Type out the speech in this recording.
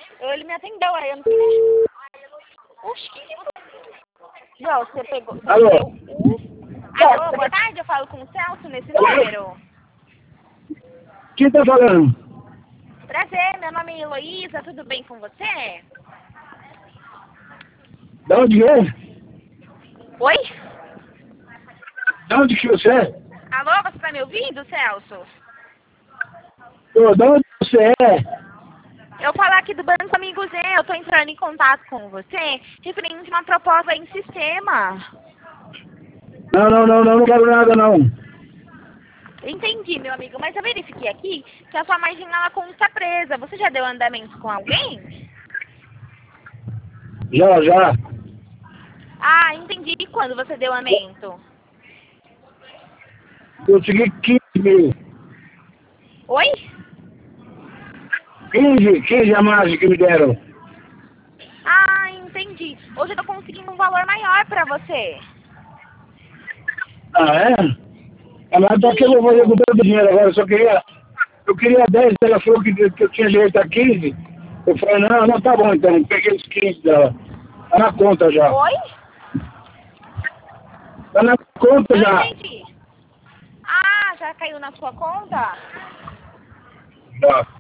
Ele me atendeu, aí eu não sei. Oxi, que você... João, você pegou... Alô? Alô, boa tarde, eu falo com o Celso nesse número. Quem tá falando? Prazer, meu nome é Heloísa, tudo bem com você? Da onde é? Oi? Da onde que você é? Alô, você tá me ouvindo, Celso? Ô, da onde você é? Eu falo aqui do Banco Amigo Zé, eu tô entrando em contato com você, referente a uma proposta em sistema. Não quero nada não. Entendi, meu amigo, mas eu verifiquei aqui que a sua marginal conta presa. Você já deu andamento com alguém? Já. Ah, entendi. E quando você deu andamento? Consegui 15 mil. Oi? 15 a mais que me deram. Ah, entendi. Hoje eu tô conseguindo um valor maior pra você. Ah, é? Ah, mas pra que eu vou fazer com todo o dinheiro agora? Eu queria 10, ela falou que eu tinha direito a 15. Eu falei, não, tá bom então. Peguei os 15 dela. Tá na conta já. Oi? Tá na conta Não já. entendi. Ah, já caiu na sua conta? Tá.